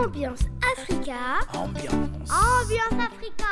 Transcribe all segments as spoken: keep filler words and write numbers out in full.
Ambiance Africa. Ambiance. Ambiance Africa.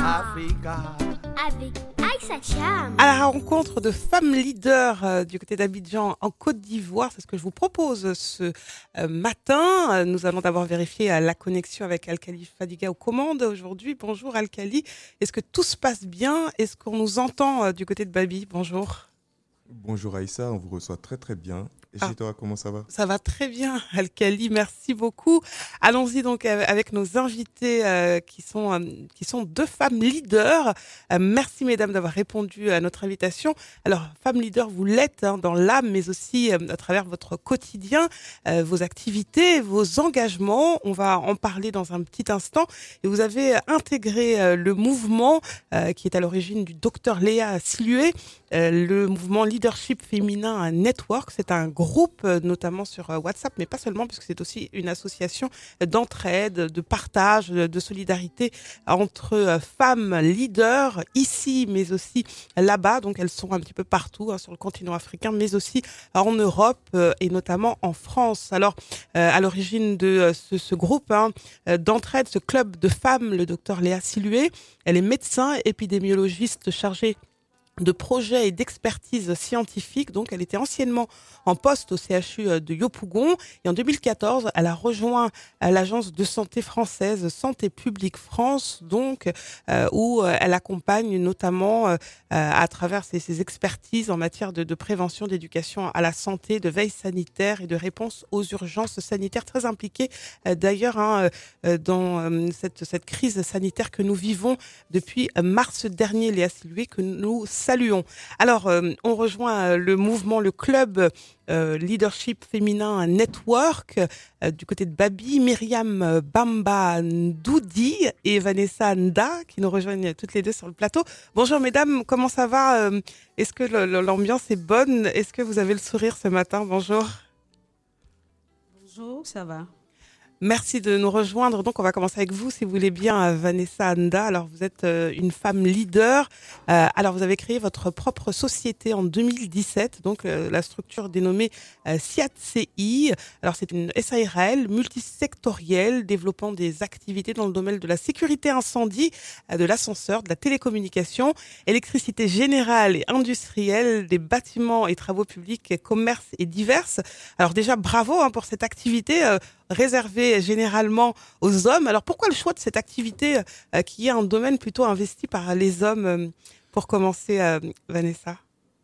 Africa. Avec Aïssa Cham. À la rencontre de femmes leaders euh, du côté d'Abidjan en Côte d'Ivoire, c'est ce que je vous propose ce euh, matin. Euh, nous allons d'abord vérifier euh, la connexion avec Alkali Fadiga aux commandes aujourd'hui. Bonjour Alkali, est-ce que tout se passe bien? Est-ce qu'on nous entend euh, du côté de Babi? Bonjour. Bonjour Aïssa, on vous reçoit très très bien. Et Ah. chez toi, comment ça va? Ça va très bien, Alkali, merci beaucoup. Allons-y donc avec nos invités euh, qui sont euh, qui sont deux femmes leaders. Euh, merci mesdames d'avoir répondu à notre invitation. Alors, femmes leaders, vous l'êtes hein, dans l'âme, mais aussi euh, à travers votre quotidien, euh, vos activités, vos engagements. On va en parler dans un petit instant. Et vous avez intégré euh, le mouvement euh, qui est à l'origine du docteur Léa Silué, euh, le mouvement Leadership Féminin Network. C'est un groupe, notamment sur WhatsApp, mais pas seulement, puisque c'est aussi une association d'entraide, de partage, de solidarité entre femmes leaders, ici, mais aussi là-bas. Donc, elles sont un petit peu partout hein, sur le continent africain, mais aussi en Europe euh, et notamment en France. Alors, euh, à l'origine de euh, ce, ce groupe hein, d'entraide, ce club de femmes, le docteur Léa Silué, elle est médecin, épidémiologiste chargée de projets et d'expertise scientifique. Donc, elle était anciennement en poste au C H U de Yopougon. Et en deux mille quatorze, elle a rejoint l'agence de santé française Santé publique France, donc, euh, où elle accompagne notamment euh, à travers ses, ses expertises en matière de, de prévention, d'éducation à la santé, de veille sanitaire et de réponse aux urgences sanitaires, très impliquée euh, d'ailleurs hein, euh, dans euh, cette, cette crise sanitaire que nous vivons depuis mars dernier, Léa Silué, que nous saluons. Alors, euh, on rejoint euh, le mouvement, le club euh, Leadership Féminin Network euh, du côté de Babi, Myriam Bamba Ndoudi et Vanessa Nda qui nous rejoignent toutes les deux sur le plateau. Bonjour mesdames, comment ça va? euh, Est-ce que le, le, l'ambiance est bonne? Est-ce que vous avez le sourire ce matin? Bonjour. Bonjour, ça va. Merci de nous rejoindre. Donc, on va commencer avec vous, si vous voulez bien, Vanessa Nda. Alors, vous êtes euh, une femme leader. Euh, alors, vous avez créé votre propre société en deux mille dix-sept, donc euh, la structure dénommée euh, S I A T C I. Alors, c'est une S A R L multisectorielle développant des activités dans le domaine de la sécurité incendie, euh, de l'ascenseur, de la télécommunication, électricité générale et industrielle, des bâtiments et travaux publics, commerce et diverses. Alors, déjà, bravo hein, pour cette activité euh, réservée généralement aux hommes. Alors pourquoi le choix de cette activité euh, qui est un domaine plutôt investi par les hommes euh, pour commencer, euh, Vanessa?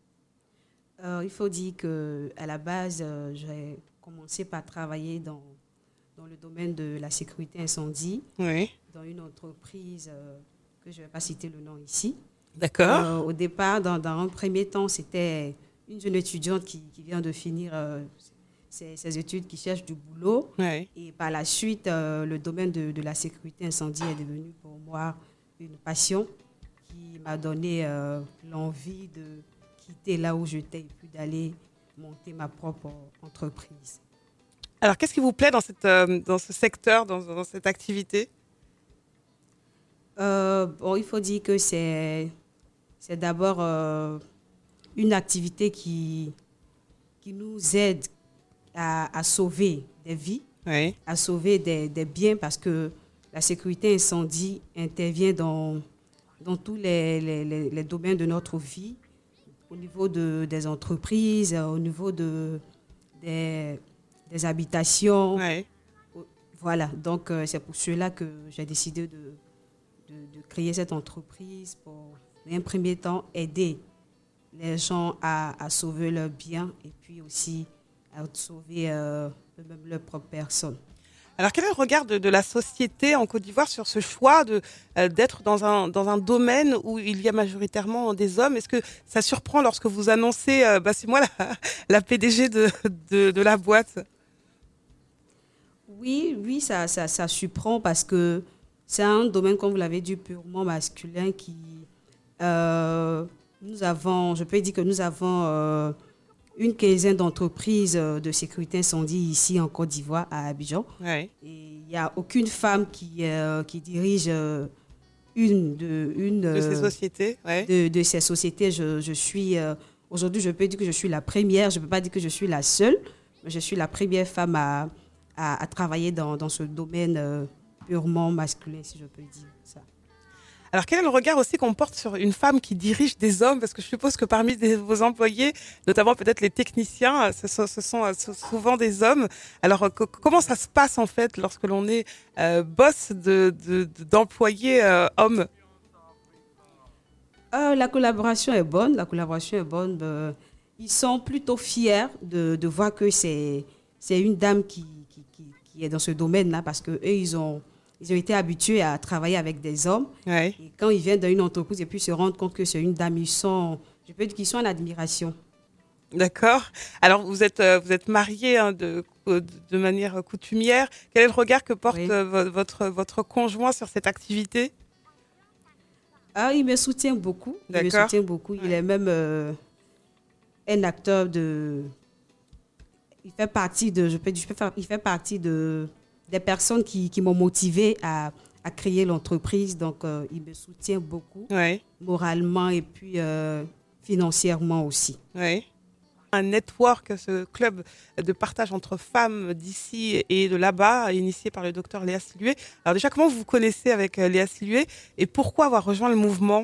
euh, Il faut dire qu'à la base, euh, j'ai commencé par travailler dans, dans le domaine de la sécurité incendie, Oui. dans une entreprise euh, que je ne vais pas citer le nom ici. D'accord. Euh, au départ, dans, dans un premier temps, c'était une jeune étudiante qui, qui vient de finir euh, ses, ses études, qui cherche du boulot. Oui. Et par la suite, euh, le domaine de, de la sécurité incendie est devenu pour moi une passion qui m'a donné euh, l'envie de quitter là où j'étais et puis d'aller monter ma propre entreprise. Alors qu'est-ce qui vous plaît dans, cette, euh, dans ce secteur, dans, dans cette activité? euh, bon, Il faut dire que c'est, c'est d'abord euh, une activité qui, qui nous aide à, à sauver des vies, Oui. à sauver des, des biens, parce que la sécurité incendie intervient dans, dans tous les, les, les, les domaines de notre vie, au niveau de, des entreprises, au niveau de, des, des habitations. Oui. Voilà, donc euh, c'est pour cela que j'ai décidé de, de, de créer cette entreprise pour, dans un premier temps, aider les gens à, à sauver leurs biens et puis aussi à sauver euh, même leur propre personne. Alors, quel est le regard de, de la société en Côte d'Ivoire sur ce choix de, euh, d'être dans un, dans un domaine où il y a majoritairement des hommes? Est-ce que ça surprend lorsque vous annoncez euh, bah, c'est moi la, la P D G de, de, de la boîte? Oui, oui, ça, ça, ça surprend parce que c'est un domaine, comme vous l'avez dit, purement masculin qui... Euh, nous avons, je peux dire que nous avons... Euh, une quinzaine d'entreprises de sécurité incendie ici en Côte d'Ivoire, à Abidjan. Ouais. Et il n'y a aucune femme qui, euh, qui dirige euh, une de, une, de ces sociétés. Ouais. De, de ces sociétés. Je, je suis, euh, aujourd'hui, je peux dire que je suis la première. Je ne peux pas dire que je suis la seule, mais je suis la première femme à, à, à travailler dans, dans ce domaine euh, purement masculin, si je peux dire ça. Alors, quel est le regard aussi qu'on porte sur une femme qui dirige des hommes? Parce que je suppose que parmi des, vos employés, notamment peut-être les techniciens, ce sont, ce sont souvent des hommes. Alors, co- comment ça se passe en fait lorsque l'on est euh, boss de, de, de, d'employés euh, hommes? Euh, la collaboration est bonne, la collaboration est bonne. Euh, ils sont plutôt fiers de, de voir que c'est, c'est une dame qui, qui, qui, qui est dans ce domaine-là parce qu'eux, ils ont, ils ont été habitués à travailler avec des hommes. Ouais. Et quand ils viennent dans une entreprise et puis se rendent compte que c'est une dame, ils sont, je peux dire qu'ils sont en admiration. D'accord. Alors, vous êtes, euh, vous êtes mariés hein, de, de manière coutumière. Quel est le regard que porte Oui. euh, votre, votre conjoint sur cette activité? Ah, il me soutient beaucoup. Il me D'accord. soutient beaucoup. Il Ouais. est même euh, un acteur de. Il fait partie de. Je peux, je peux faire, il fait partie de des personnes qui, qui m'ont motivé à, à créer l'entreprise. Donc, euh, il me soutient beaucoup, Oui, moralement et puis euh, financièrement aussi. oui. Un network, ce club de partage entre femmes d'ici et de là-bas, initié par le docteur Léa Silué. Alors déjà, comment vous vous connaissez avec euh, Léa Silué et pourquoi avoir rejoint le mouvement?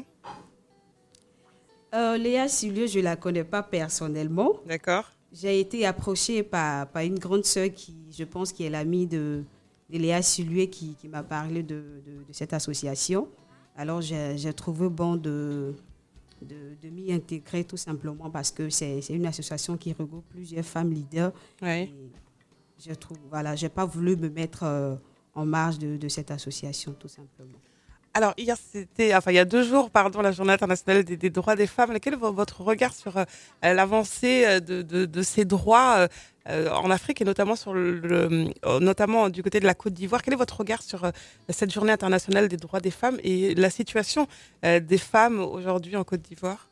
Euh, Léa Silué, je ne la connais pas personnellement. D'accord. J'ai été approchée par, par une grande sœur qui, je pense, qui est l'amie de, de Léa Silué qui, qui m'a parlé de, de, de cette association. Alors, j'ai, j'ai trouvé bon de, de, de m'y intégrer tout simplement parce que c'est, c'est une association qui regroupe plusieurs femmes leaders. Oui. Et je trouve, voilà, j'ai pas voulu me mettre euh, en marge de, de cette association tout simplement. Alors, hier, c'était, enfin, il y a deux jours, pardon, la Journée internationale des, des droits des femmes. Quel est votre regard sur euh, l'avancée de, de, de ces droits euh, en Afrique et notamment, sur le, le, notamment du côté de la Côte d'Ivoire? Quel est votre regard sur euh, cette Journée internationale des droits des femmes et la situation euh, des femmes aujourd'hui en Côte d'Ivoire?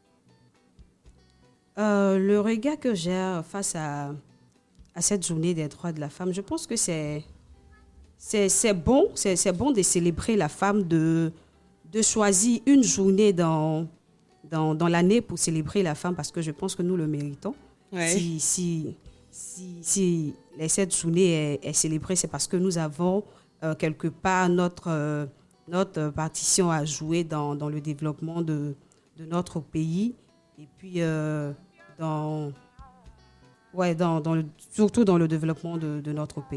Euh, le regard que j'ai face à, à cette Journée des droits de la femme, je pense que c'est... C'est, c'est bon, c'est, c'est bon de célébrer la femme, de, de choisir une journée dans, dans, dans l'année pour célébrer la femme parce que je pense que nous le méritons. Ouais. Si, si, si, si cette journée est, est célébrée, c'est parce que nous avons euh, quelque part notre, euh, notre partition à jouer dans, dans le développement de, de notre pays et puis euh, dans, ouais, dans, dans le, surtout dans le développement de, de notre pays.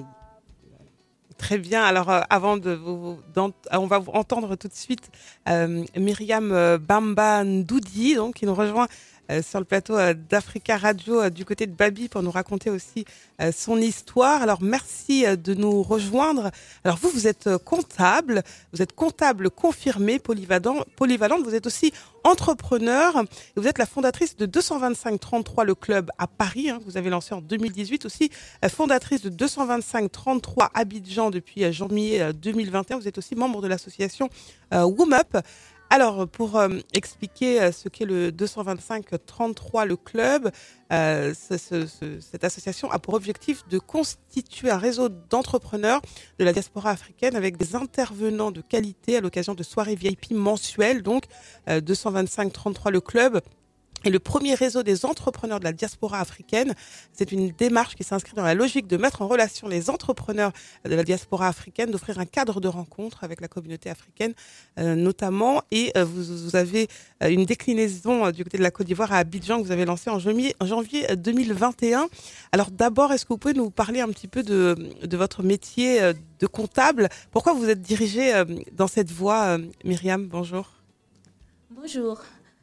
Très bien. Alors, euh, avant de vous, on va vous entendre tout de suite euh, Myriam euh, Bamba Ndoudi, donc qui nous rejoint euh, sur le plateau euh, d'Africa Radio euh, du côté de Babi pour nous raconter aussi euh, son histoire. Alors, merci euh, de nous rejoindre. Alors, vous, vous êtes euh, comptable, vous êtes comptable confirmé, polyvalent, polyvalente. Vous êtes aussi entrepreneur. Et vous êtes la fondatrice de deux cent vingt-cinq trente-trois, le club à Paris, hein, que vous avez lancé en deux mille dix-huit. Aussi euh, fondatrice de deux cent vingt-cinq trente-trois Abidjan depuis euh, janvier euh, deux mille vingt et un. Vous êtes aussi membre de l'association euh, WOMUP. Alors, pour euh, expliquer euh, ce qu'est le deux cent vingt-cinq trente-trois, le club, euh, ce, ce, ce, cette association a pour objectif de constituer un réseau d'entrepreneurs de la diaspora africaine avec des intervenants de qualité à l'occasion de soirées V I P mensuelles. Donc, euh, deux cent vingt-cinq trente-trois, le club est le premier réseau des entrepreneurs de la diaspora africaine. C'est une démarche qui s'inscrit dans la logique de mettre en relation les entrepreneurs de la diaspora africaine, d'offrir un cadre de rencontre avec la communauté africaine euh, notamment. Et euh, vous, vous avez euh, une déclinaison euh, du côté de la Côte d'Ivoire à Abidjan que vous avez lancée en janvier, en janvier deux mille vingt et un. Alors d'abord, est-ce que vous pouvez nous parler un petit peu de, de votre métier euh, de comptable? Pourquoi vous êtes dirigée euh, dans cette voie, euh, Myriam? Bonjour. Bonjour.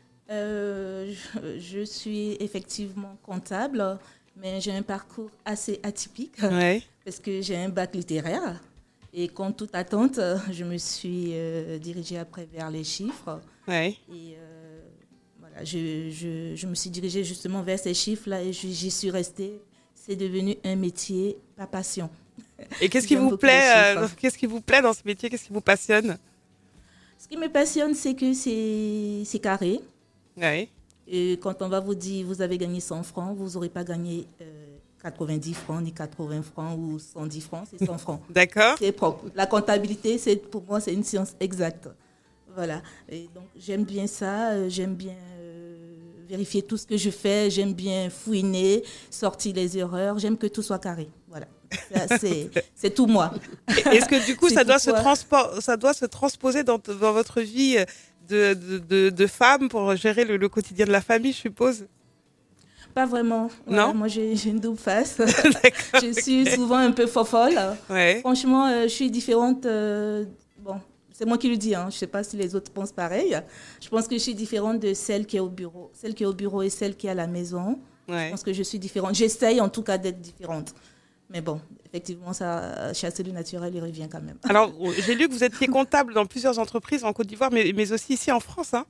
Euh, je, je suis effectivement comptable, mais j'ai un parcours assez atypique Ouais. parce que j'ai un bac littéraire et contre toute attente, je me suis euh, dirigée après vers les chiffres. Ouais. Et euh, voilà, je, je, je me suis dirigée justement vers ces chiffres-là et je, j'y suis restée. C'est devenu un métier, pas passion. Et qu'est-ce qui J'aime vous beaucoup plaît les euh, chiffres. Qu'est-ce qui vous plaît dans ce métier? Qu'est-ce qui vous passionne? Ce qui me passionne, c'est que c'est, c'est carré. Ouais. Et quand on va vous dire vous avez gagné cent francs, vous n'aurez pas gagné euh, quatre-vingt-dix francs, ni quatre-vingts francs ou cent dix francs, c'est cent francs. D'accord. C'est propre. La comptabilité, c'est, pour moi, c'est une science exacte. Voilà. Et donc, j'aime bien ça. euh, J'aime bien euh, vérifier tout ce que je fais. J'aime bien fouiner, sortir les erreurs. J'aime que tout soit carré. Voilà. Ça, c'est, c'est tout moi. Est-ce que du coup, ça doit, se toi. transpo- ça doit se transposer dans, t- dans votre vie de, de, de, de femme pour gérer le, le quotidien de la famille, je suppose? Pas vraiment. Non. Ouais, moi, j'ai, j'ai une double face. Je suis souvent un peu fofolle. Ouais. Franchement, euh, je suis différente. euh, bon, c'est moi qui le dis. Hein. Je ne sais pas si les autres pensent pareil. Je pense que je suis différente de celle qui est au bureau. Celle qui est au bureau et celle qui est à la maison. Ouais. Je pense que je suis différente. J'essaye en tout cas d'être différente. Mais bon, effectivement, ça, chasser le naturel, il revient quand même. Alors, j'ai lu que vous étiez comptable dans plusieurs entreprises en Côte d'Ivoire, mais, mais aussi ici en France. Hein.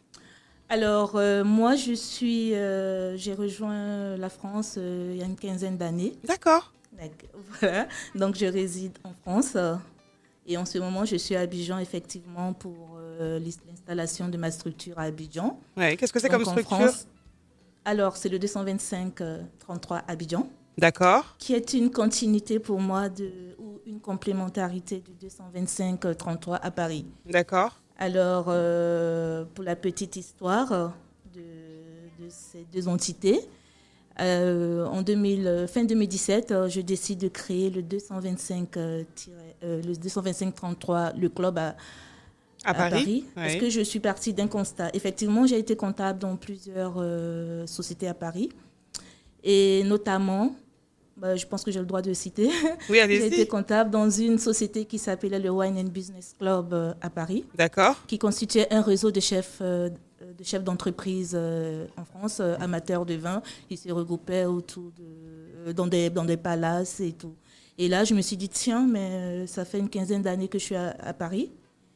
Alors, euh, moi, je suis, euh, j'ai rejoint la France euh, il y a une quinzaine d'années. D'accord. Donc, voilà. Donc, je réside en France. euh, et en ce moment, je suis à Abidjan, effectivement, pour euh, l'installation de ma structure à Abidjan. Ouais. Qu'est-ce que c'est Donc, comme en structure? France, alors, c'est le deux cent vingt-cinq trente-trois Abidjan, D'accord. qui est une continuité pour moi de, ou une complémentarité du deux cent vingt-cinq trente-trois à Paris. D'accord. Alors, euh, pour la petite histoire de, de ces deux entités, euh, en deux mille, fin deux mille dix-sept, euh, je décide de créer le deux cent vingt-cinq, euh, euh, le deux cent vingt-cinq trente-trois, le club à, À, à Paris, Paris, ouais. parce que je suis partie d'un constat. Effectivement, j'ai été comptable dans plusieurs euh, sociétés à Paris, et notamment, bah, je pense que j'ai le droit de citer, Oui, j'ai allez-y. été comptable dans une société qui s'appelait le Wine and Business Club euh, à Paris, D'accord. qui constituait un réseau de chefs, euh, de chefs d'entreprise euh, en France, euh, amateurs de vin. Ils se regroupaient autour de, euh, dans, des, dans des palaces et tout. Et là, je me suis dit, tiens, mais euh, ça fait une quinzaine d'années que je suis à, à Paris.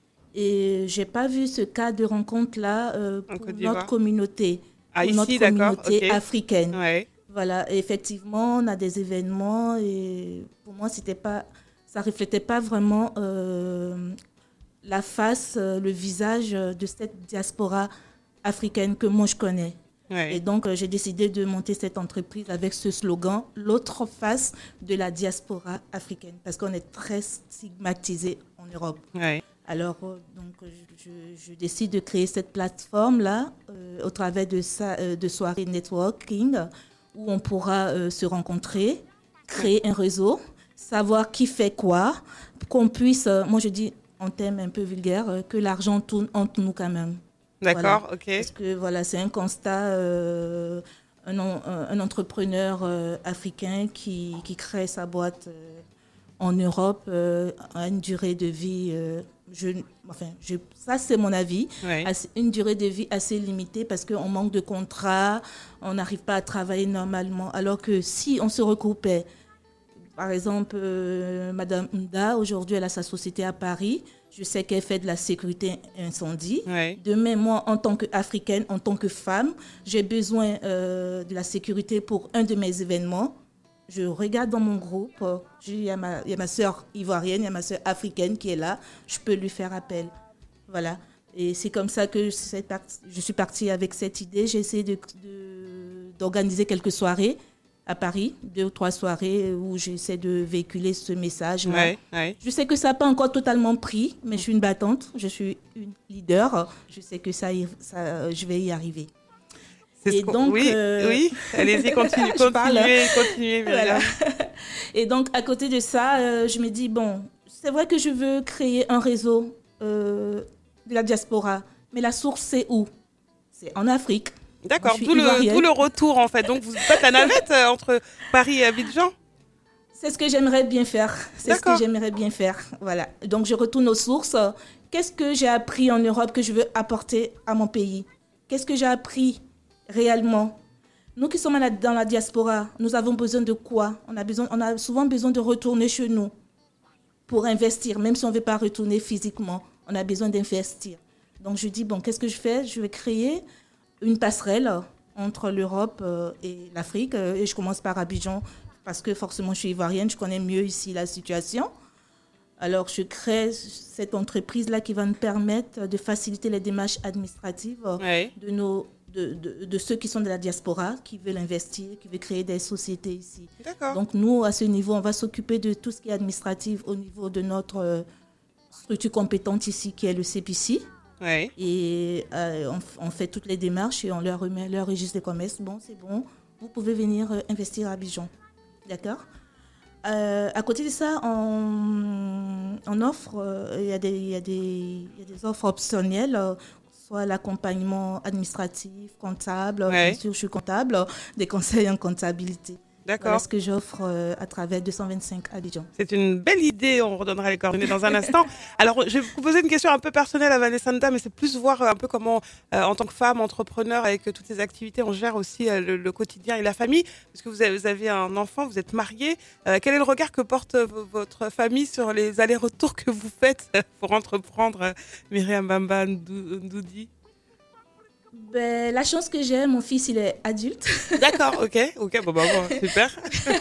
Et je n'ai pas vu ce cas de rencontre-là euh, En pour Côte d'Ivoire. notre communauté, Ah, pour ici, notre d'accord. communauté Ok. africaine. Ouais. Voilà, et effectivement, on a des événements et pour moi, c'était pas, ça ne reflétait pas vraiment euh, la face, euh, le visage de cette diaspora africaine que moi je connais. Ouais. Et donc, euh, j'ai décidé de monter cette entreprise avec ce slogan, l'autre face de la diaspora africaine, parce qu'on est très stigmatisé en Europe. Ouais. Alors, euh, donc, je, je, je décide de créer cette plateforme-là euh, au travers de, ça, euh, de soirées networking où on pourra euh, se rencontrer, créer un réseau, savoir qui fait quoi, qu'on puisse, euh, moi je dis en termes un peu vulgaires, euh, que l'argent tourne entre nous quand même. D'accord, Voilà. ok. Parce que voilà, c'est un constat, euh, un, un, un entrepreneur euh, africain qui, qui crée sa boîte euh, en Europe euh, a une durée de vie, euh, je, enfin, je, ça c'est mon avis, Ouais. assez- une durée de vie assez limitée parce qu'on manque de contrats, on n'arrive pas à travailler normalement. Alors que si on se regroupait, par exemple, euh, Madame Nda, aujourd'hui elle a sa société à Paris, je sais qu'elle fait de la sécurité incendie. Ouais. Demain, moi, en tant qu'Africaine, en tant que femme, j'ai besoin euh, de la sécurité pour un de mes événements. Je regarde dans mon groupe, euh, il y a ma, il y a ma sœur ivoirienne, il y a ma sœur africaine qui est là, je peux lui faire appel. Voilà. Et c'est comme ça que c'est parti- je suis partie avec cette idée. J'ai essayé de, de- d'organiser quelques soirées à Paris, deux ou trois soirées où j'essaie de véhiculer ce message. Ouais. Ouais. Je sais que ça n'a pas encore totalement pris, mais je suis une battante, je suis une leader. Je sais que ça, y- ça je vais y arriver. C'est ce Et qu'on- donc, oui, euh, oui. Allez-y, continue, Je parle. continuez, continuez, Voilà. Myriam. Et donc, à côté de ça, euh, je me dis, bon, c'est vrai que je veux créer un réseau euh, de la diaspora, mais la source, c'est où? C'est en Afrique. D'accord, Moi, je suis tout le, ivoirienne. tout le retour en fait. Donc vous faites la navette euh, entre Paris et Abidjan. C'est ce que j'aimerais bien faire. C'est ce D'accord. que j'aimerais bien faire. Voilà. Donc, je retourne aux sources. Qu'est-ce que j'ai appris en Europe que je veux apporter à mon pays? Qu'est-ce que j'ai appris réellement? Nous qui sommes à la- dans la diaspora, nous avons besoin de quoi? On a, besoin, on a souvent besoin de retourner chez nous pour investir, même si on ne veut pas retourner physiquement. On a besoin d'investir. Donc, je dis, bon, qu'est-ce que je fais? Je vais créer une passerelle entre l'Europe euh, et l'Afrique. Euh, Et je commence par Abidjan, parce que forcément, je suis ivoirienne, je connais mieux ici la situation. Alors, je crée cette entreprise-là qui va nous permettre de faciliter les démarches administratives euh, Ouais. de, nos, de, de, de ceux qui sont de la diaspora, qui veulent investir, qui veulent créer des sociétés ici. D'accord. Donc, nous, à ce niveau, on va s'occuper de tout ce qui est administratif au niveau de notre euh, structure compétente ici, qui est le C P C. Ouais. Et euh, on, on fait toutes les démarches et on leur remet leur registre de commerce. Bon, c'est bon, vous pouvez venir euh, investir à Abidjan. D'accord. Euh, à côté de ça, on, on offre, euh, il y a des, il y a des, il y a des offres optionnelles, euh, soit l'accompagnement administratif, comptable, Ouais. bien sûr, je suis comptable, des conseils en comptabilité. D'accord. Voilà ce que j'offre euh, à travers deux cent vingt-cinq Abidjan. C'est une belle idée, on redonnera les coordonnées dans un instant. Alors, je vais vous poser une question un peu personnelle à Vanessa Nda, mais c'est plus voir un peu comment, euh, en tant que femme, entrepreneur, avec euh, toutes ces activités, on gère aussi euh, le, le quotidien et la famille. Parce que vous avez, vous avez un enfant, vous êtes mariée. Euh, quel est le regard que porte euh, votre famille sur les allers-retours que vous faites euh, pour entreprendre, euh, Myriam Bamba Ndou- Ndoudi? Ben, la chance que j'ai, mon fils, il est adulte. D'accord, ok, ok, bon, bah, bon, super.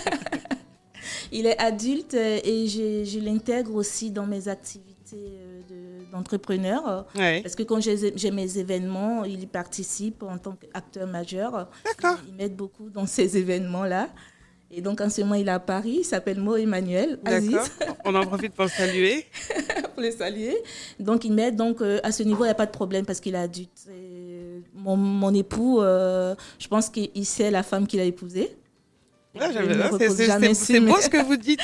Il est adulte euh, et je, je l'intègre aussi dans mes activités euh, de- d'entrepreneur. Ouais. Parce que quand j'ai j'ai mes événements, il y participe en tant qu'acteur majeur. D'accord. Il, il m'aide beaucoup dans ces événements-là. Et donc, en ce moment, il est à Paris. Il s'appelle Mo Emmanuel Aziz, D'accord. On en profite pour le saluer. pour le saluer. Donc, il m'aide. Donc, euh, à ce niveau, il n'y a pas de problème parce qu'il est adulte. Et mon, mon époux, euh, je pense qu'il sait la femme qu'il a épousée. Ouais, Je j'avais- me c'est- repose c'est- jamais c'est- sur c'est mes- beau ce que vous dites.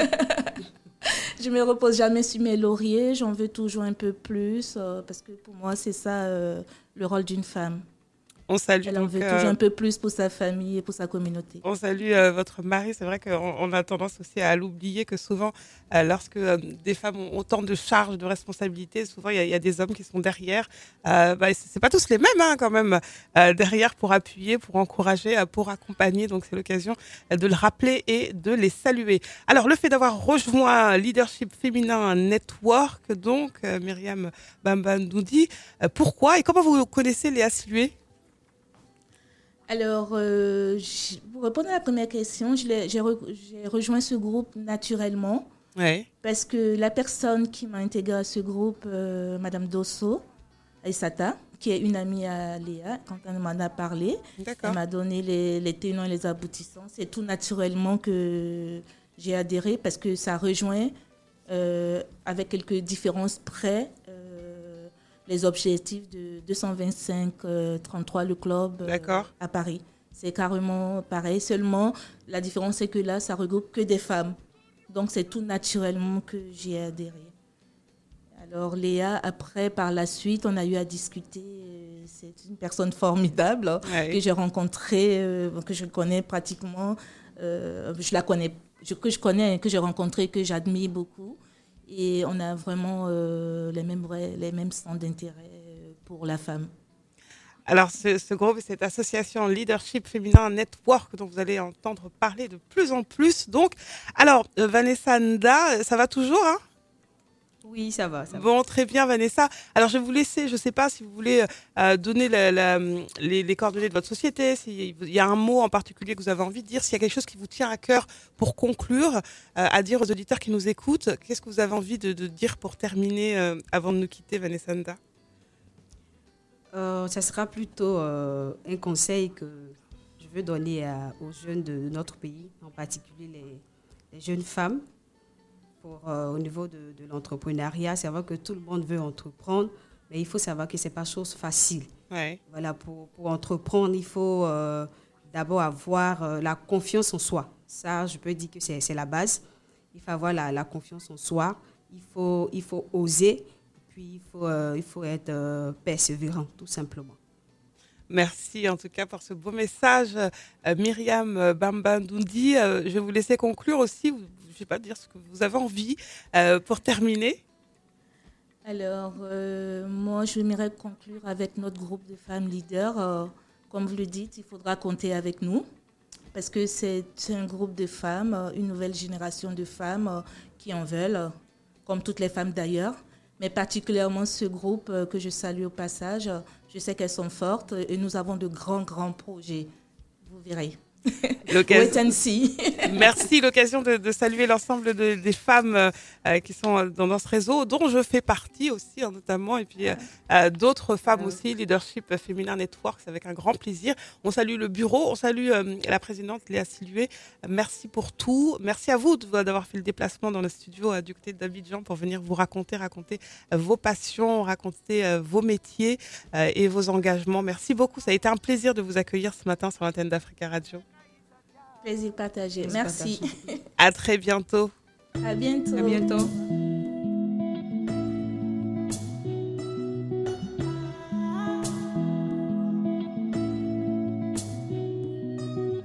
Je me repose jamais sur mes lauriers, j'en veux toujours un peu plus, euh, parce que pour moi, c'est ça euh, le rôle d'une femme. On salue Elle en donc, veut euh, toujours un peu plus pour sa famille et pour sa communauté. On salue euh, votre mari. C'est vrai qu'on on a tendance aussi à l'oublier que souvent, euh, lorsque euh, des femmes ont autant de charges, de responsabilités, souvent il y, a- il y a des hommes qui sont derrière. Euh, bah, c'est c'est pas tous les mêmes hein, quand même euh, derrière pour appuyer, pour encourager, euh, pour accompagner. Donc c'est l'occasion euh, de le rappeler et de les saluer. Alors le fait d'avoir rejoint Leadership Féminin Network, donc euh, Myriam Bamba Ndoudi, euh, pourquoi et comment vous connaissez Léa Silué? Alors, euh, j- pour répondre à la première question, je l'ai- j'ai re- j'ai rejoint ce groupe naturellement Ouais, parce que la personne qui m'a intégrée à ce groupe, euh, Madame Dosso Aïssata, qui est une amie à Léa, quand elle m'en a parlé, d'accord. elle m'a donné les, les tenants et les aboutissants. C'est tout naturellement que j'ai adhéré parce que ça rejoint, euh, avec quelques différences près, euh, les objectifs de deux cent vingt-cinq trente-trois, le club euh, D'accord. à Paris. C'est carrément pareil, seulement la différence c'est que là, ça regroupe que des femmes. Donc c'est tout naturellement que j'ai adhéré. Alors Léa, après, par la suite, on a eu à discuter. euh, C'est une personne formidable hein, Ouais. que j'ai rencontrée, euh, que je connais pratiquement. euh, je la connais, je- que je connais, que j'ai rencontrée, que j'admire beaucoup. Et on a vraiment euh, les mêmes vrais- les mêmes centres d'intérêt euh, pour la femme. Alors, ce, ce groupe, cette association Leadership Féminin Network dont vous allez entendre parler de plus en plus. Donc, alors, euh, Vanessa Nda, ça va toujours hein? Oui, ça va. Ça va. Bon, très bien, Vanessa. Alors, je vais vous laisser, je ne sais pas si vous voulez euh, donner la, la, les, les coordonnées de votre société, s'il y a un mot en particulier que vous avez envie de dire, s'il y a quelque chose qui vous tient à cœur pour conclure, euh, à dire aux auditeurs qui nous écoutent. Qu'est-ce que vous avez envie de, de dire pour terminer euh, avant de nous quitter, Vanessa Nda? Euh, ça sera plutôt euh, un conseil que je veux donner à- aux jeunes de notre pays, en particulier les, les jeunes femmes. Pour, euh, au niveau de, de l'entrepreneuriat, c'est vrai que tout le monde veut entreprendre, mais il faut savoir que ce n'est pas chose facile. Ouais. Voilà, pour, pour entreprendre, il faut euh, d'abord avoir euh, la confiance en soi. Ça, je peux dire que c'est c'est la base. Il faut avoir la, la confiance en soi. Il faut, il faut oser. Puis, il faut, euh, il faut être euh, persévérant, tout simplement. Merci en tout cas pour ce beau message. Euh, Myriam Bamba Ndoudi, euh, je vais vous laisser conclure aussi, vous- je ne sais pas dire ce que vous avez envie euh, pour terminer. Alors, euh, moi, j'aimerais conclure avec notre groupe de femmes leaders. Euh, comme vous le dites, il faudra compter avec nous parce que c'est un groupe de femmes, euh, une nouvelle génération de femmes euh, qui en veulent, euh, comme toutes les femmes d'ailleurs. Mais particulièrement ce groupe euh, que je salue au passage. euh, Je sais qu'elles sont fortes et nous avons de grands, grands projets. Vous verrez. Wait and see. Merci, l'occasion de, de saluer l'ensemble de, des femmes euh, qui sont dans, dans ce réseau, dont je fais partie aussi, hein, notamment, et puis euh, d'autres femmes aussi, Leadership Féminin Networks, avec un grand plaisir. On salue le bureau, on salue euh, la présidente Léa Silué. Merci pour tout. Merci à vous d'avoir fait le déplacement dans le studio euh, du côté d'Abidjan pour venir vous raconter, raconter euh, vos passions, raconter euh, vos métiers euh, et vos engagements. Merci beaucoup. Ça a été un plaisir de vous accueillir ce matin sur l'antenne d'Africa Radio. Plaisir partagé. Merci. Partagé. À très bientôt. À bientôt. À bientôt.